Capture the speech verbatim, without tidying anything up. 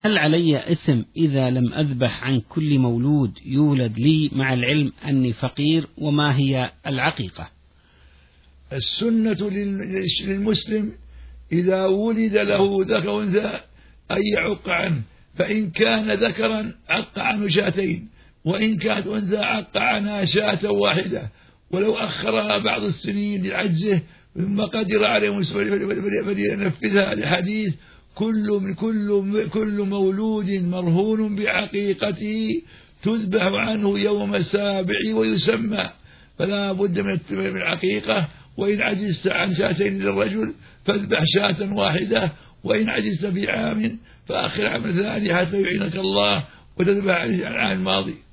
هل علي إثم إذا لم أذبح عن كل مولود يولد لي مع العلم أني فقير؟ وما هي العقيقة؟ السنة للمسلم إذا ولد له ذكر وأنثى أن يعق عنه، فإن كان ذكرا عق عنه شاتين، وإن كانت أنثى عق عنها شاة واحدة، ولو أخرها بعض السنين لعجزه ثم قدر عليه فلينفذها لحديث كل من كل كل مولود مرهون بعقيقته تذبح عنه يوم السابع ويسمى، فلا بد من العقيقة. وإن عجزت عن شاتين للرجل فاذبح شاة واحدة، وإن عجزت في عام فآخر عام ثاني حتى يعينك الله وتذبح عن العام الماضي.